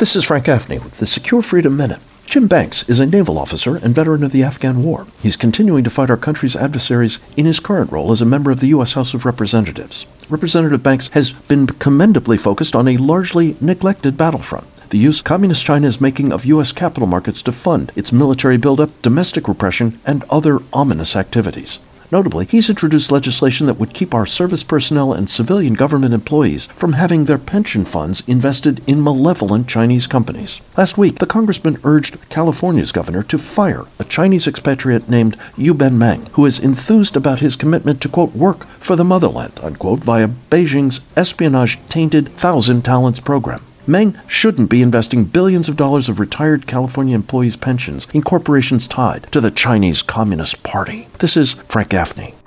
This is Frank Gaffney with the Secure Freedom Minute. Jim Banks is a naval officer and veteran of the Afghan War. He's continuing to fight our country's adversaries in his current role as a member of the U.S. House of Representatives. Representative Banks has been commendably focused on a largely neglected battlefront: the use Communist China is making of U.S. capital markets to fund its military buildup, domestic repression, and other ominous activities. Notably, he's introduced legislation that would keep our service personnel and civilian government employees from having their pension funds invested in malevolent Chinese companies. Last week, the congressman urged California's governor to fire a Chinese expatriate named Yuben Meng, who is enthused about his commitment to, quote, work for the motherland, unquote, via Beijing's espionage-tainted Thousand Talents program. Meng shouldn't be investing billions of dollars of retired California employees' pensions in corporations tied to the Chinese Communist Party. This is Frank Gaffney.